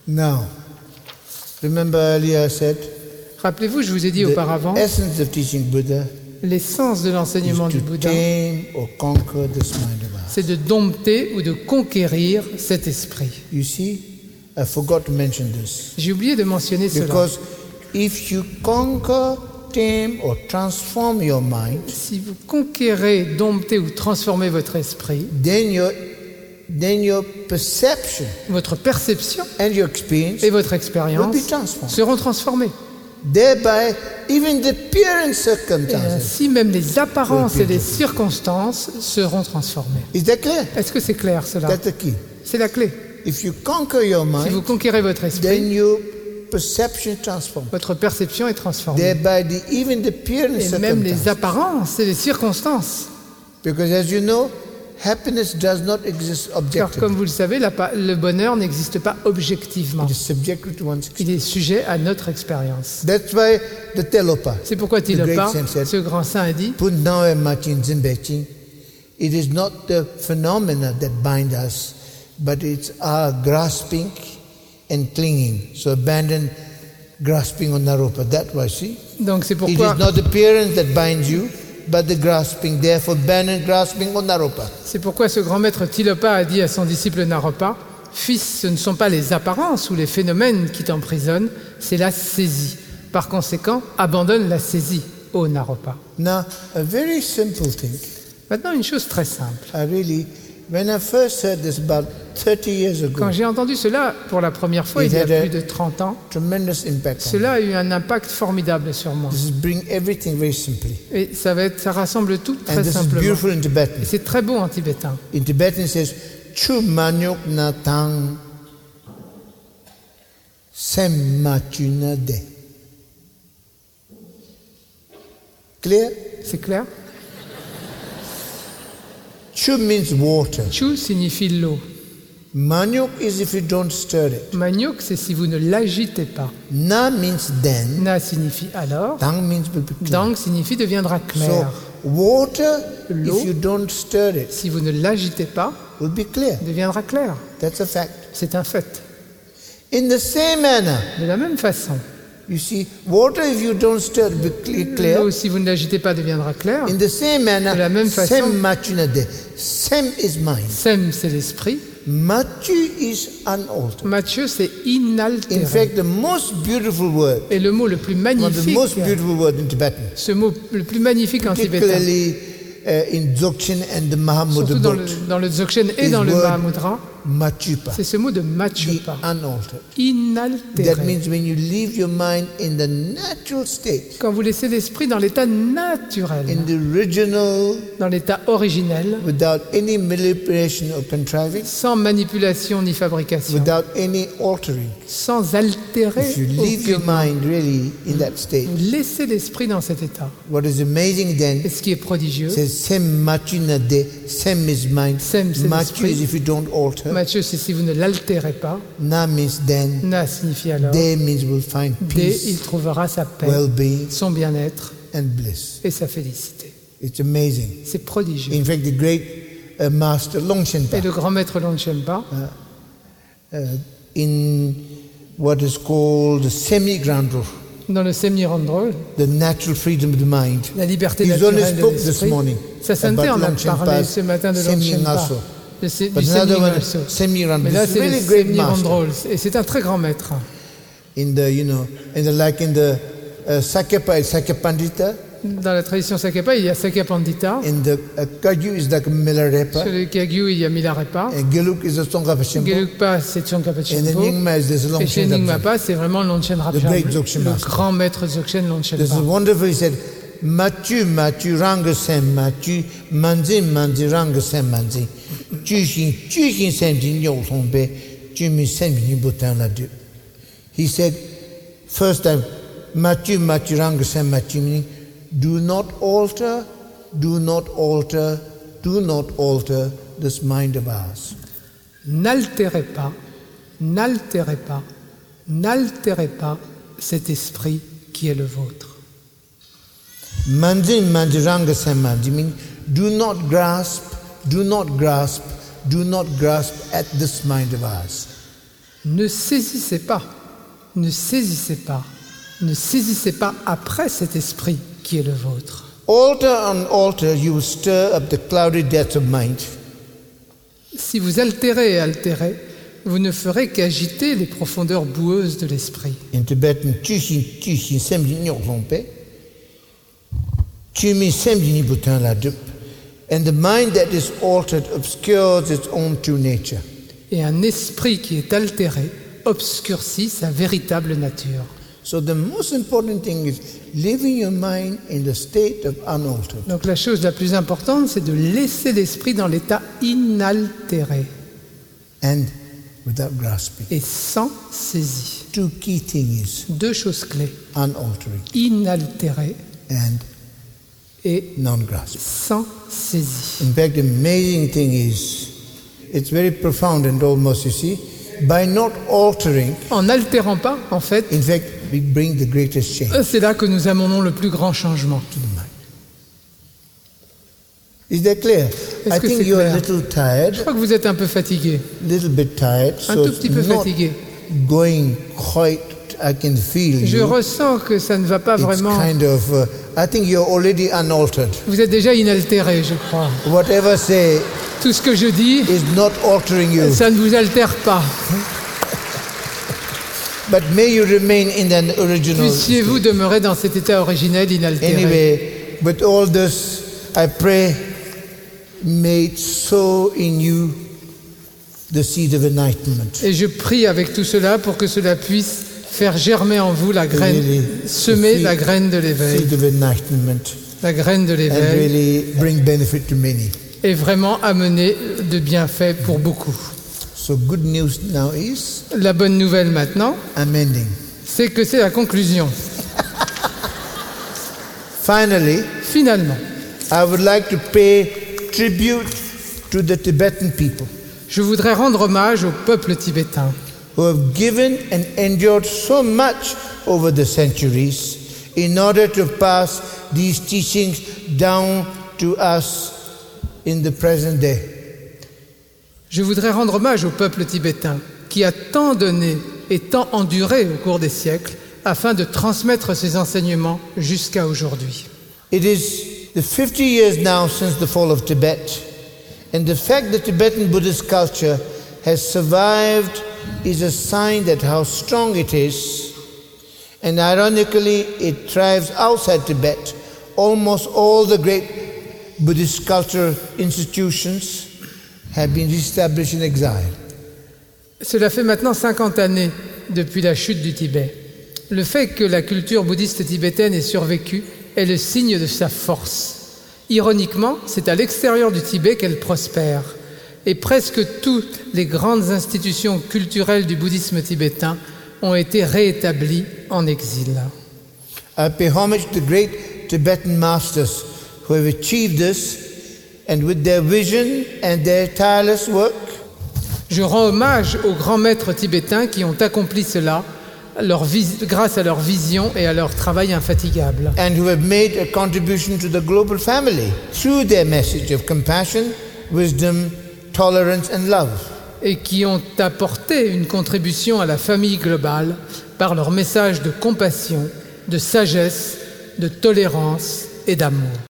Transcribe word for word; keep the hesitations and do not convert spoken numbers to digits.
Now, remember earlier I said, Rappelez-vous, je vous ai dit the auparavant, essence of teaching Buddha l'essence de is l'enseignement du to Bouddha, tame or conquer this mind of ours. c'est de dompter ou de conquérir cet esprit. You see, I forgot to mention this. J'ai oublié de mentionner cela. Because if you conquer, tame or transform your mind, Si vous conquérez, domptez ou transformez votre esprit, then your then your perception votre perception and your experience et votre will expérience be transformed. seront transformées. Thereby, even the appearance Et circumstances. ainsi, même les apparences will et be les different. circonstances seront transformées. Is that clear? Est-ce que c'est clair cela? That's the key. C'est la clé. If you conquer your Si vous mind, conquérez votre then esprit, your perception transforms. votre perception est transformée. Thereby, the, even the appearance Et même les circumstances. apparences et les circonstances. Because as you know, happiness does not exist Car objectively. comme vous le savez, la pa- le bonheur n'existe pas objectivement. It is subjective to one's experience. Il est sujet à notre expérience. That's why the Telopa, C'est pourquoi the Tilopa, great saint said, ce grand saint, a dit Punnawe machin zimbechin. It is not the phenomena that bind us, but it's our grasping and clinging. So abandon grasping on Naropa. That way, see? donc c'est It pourquoi, is not the appearance that binds you, but the grasping. Therefore, abandon grasping on Naropa. c'est pourquoi ce grand maître Tilopa a dit à son disciple Naropa, Fils, ce ne sont pas les apparences ou les phénomènes qui t'emprisonnent, c'est la saisie. Par conséquent, abandonne la saisie, ô Naropa. Now, a very simple thing. Maintenant, une chose très simple. I really, when I first heard this about thirty years ago, Quand j'ai entendu cela pour la première fois, il y a It had a- plus de trente ans, tremendous impact on me. cela a eu un impact formidable sur moi. This is bring everything very simply. Et ça, va être, ça rassemble tout And très this is simplement. beautiful in Tibetan. Et c'est très beau en tibétain. In Tibetan it says, Chu manyok na tang sem machuna de. Clear? C'est clair? Chu means water. Chu signifie l'eau. Manyok is if you don't stir it. Maniok, c'est si vous ne l'agitez pas. Na means then. Na signifie alors. Tang means will be clear. Dang signifie deviendra So clair. water, L'eau. if you don't stir it, Si vous ne l'agitez pas, will be clear. deviendra clair. That's a fact. C'est un fait. In the same manner, De la même façon, you see, water if you don't stir it, will be clear. l'eau, si vous ne l'agitez pas, deviendra clair. In the same manner, De la même façon- sem machuna de. Sem is mind. Sem, c'est l'esprit. Machu is unaltered. Mathieu, c'est In inaltéré. fact, the most beautiful word, Et le mot le plus one of the magnifique, most beautiful words in Tibetan, ce mot le plus magnifique en tibétain, particularly uh, in Dzogchen and the Mahamudra surtout dans le, book, dans le Dzogchen et is dans le word Mahamudra, Machupa, c'est ce mot de the Machupa, unaltered. That inaltéré. means when you leave your mind in the natural state, Quand vous laissez l'esprit dans l'état naturel, in the original, dans l'état originel, without any manipulation or contriving, sans manipulation ni fabrication, without any altering. sans altérer, If you leave your aucunement. mind really in that state, Vous laissez l'esprit dans cet état. what is amazing then, Et ce qui est prodigieux, says sem machuna de, sem is mind. Sem, c'est Machu l'esprit. is if you don't alter. Mathieu, c'est si vous ne l'altérez pas. Na means then. Na signifie alors. De means will find D, il peace, trouvera sa paix, well-being, son bien-être and bliss. et sa félicité. It's amazing. C'est prodigieux. In fact, the great uh, master Longshenpa, Et le grand maître Longchenpa, uh, in what is called the semi-ground rule, dans le Semnirandrol, the natural freedom of the mind. la liberté He's only naturelle de spoke this l'esprit, morning sa sainteté about en a Longchenpa's parlé ce matin de Longchenpa, Semi-Ngaso. de se- But du another one, Semnirandrol. semi-ground, Mais là, this is c'est really le great master. Semnirandrol, et c'est un très grand maître. In the, you know, in the, like in the uh, Sakyapa, Sakya Pandita, Dans la tradition Sakapa, il y a Sakya Pandita. in the uh, Kagyu is like Milarepa, Sur le Kagyu, il y a Milarepa. and Geluk is a Tsongkhapa Shenpo, Gelugpa, c'est Tsongkhapa and then Shenpo. Nyingma is this Et Longchen chez Rabjam. Nyingmapa, c'est vraiment Longchen Rabjam, great Dzogchen le master. grand maître Dzogchen This is Longchenpa. wonderful. He said, Machu, Machu, Ranga Sem, Machu, Manzi, Manzi, Ranga Sem, Manzi. Jushin, Jushin Sem, Jin Yo Song Be, Jimmy Sem, Jin Butan La Du. He said, first time, Machu, Machu, Ranga Sem, Machu, meaning, do not alter, do not alter, do not alter this mind of ours. N'altérez pas, n'altérez pas, n'altérez pas cet esprit qui est le vôtre. Manzi, Manzi, Ranga Sem, Manzi, meaning, do not grasp, do not grasp, do not grasp at this mind of ours. Ne saisissez pas, ne saisissez pas, ne saisissez pas après cet esprit qui est le vôtre. Altar on altar, you will stir up the cloudy depths of mind. Si vous altérez et altérez, vous ne ferez qu'agiter les profondeurs boueuses de l'esprit. In Tibetan, Chushin Chushin Semji Nyoklongpe, Chumi Semji Nibutan Ladup, and the mind that is altered obscures its own true nature. Et un esprit qui est altéré obscurcit sa véritable nature. So the most important thing is living your mind in the state of unaltered. Donc la chose la plus importante, c'est de laisser l'esprit dans l'état inaltéré And without grasping. et sans saisie. Two key things, Deux choses clés, unaltering inaltéré and et non-grasping. sans saisie. In fact, the amazing thing is, it's very profound and almost, you see, by not altering, En n'altérant pas, en fait, in fact, we bring the greatest change c'est là que nous amenons le plus grand changement. to the mind. Is that clear? Est-ce I que think c'est you're a clair? little Je tired, crois que vous êtes un peu fatigué, little bit tired, un so tout it's petit peu not fatigué. going quite, I can feel Je you. ressens que ça ne va pas It's vraiment. kind of, uh, I think you're already unaltered. Vous êtes déjà inaltéré, je crois. Whatever say Tout ce que je dis, is not altering you. ça ne vous altère pas. But may you remain in an original Puissiez-vous state. demeurer dans cet état originel inaltéré. Anyway, with all this, I pray, may it sow in you the seed of enlightenment. Et je prie avec tout cela pour que cela puisse faire germer en vous la graine, Really, semer the la seed- graine de l'éveil, Seed of enlightenment, la graine de and l'éveil, really bring benefit to many. et vraiment amener de bienfaits pour beaucoup. So good news now is, La bonne nouvelle maintenant, I'm ending. c'est que c'est la conclusion. Finally, Finalement, I would like to pay tribute to the Tibetan people je voudrais rendre hommage au peuple tibétain who have given and endured so much over the centuries in order to pass these teachings down to us in the present day. Je voudrais rendre hommage au peuple tibétain qui a tant donné et tant enduré au cours des siècles afin de transmettre ses enseignements jusqu'à aujourd'hui. It is the fifty years now since the fall of Tibet, and the fact that Tibetan Buddhist culture has survived is a sign that how strong it is, and ironically it thrives outside Tibet. Almost all the great Buddhist cultural institutions have been established in exile. Cela fait maintenant cinquante années depuis la chute du Tibet. Le fait que la culture bouddhiste tibétaine ait survécu est le signe de sa force. Ironiquement, c'est à l'extérieur du Tibet qu'elle prospère. Et presque toutes les grandes institutions culturelles du bouddhisme tibétain ont été réétablies en exil. I pay homage to the great Tibetan masters who have achieved this, and with their vision and their tireless work, Je rends hommage aux grands maîtres tibétains qui ont accompli cela leur vis- grâce à leur vision et à leur travail infatigable. and who have made a contribution to the global family through their message of compassion, wisdom, tolerance, and love. Et qui ont apporté une contribution à la famille globale par leur message de compassion, de sagesse, de tolérance et d'amour.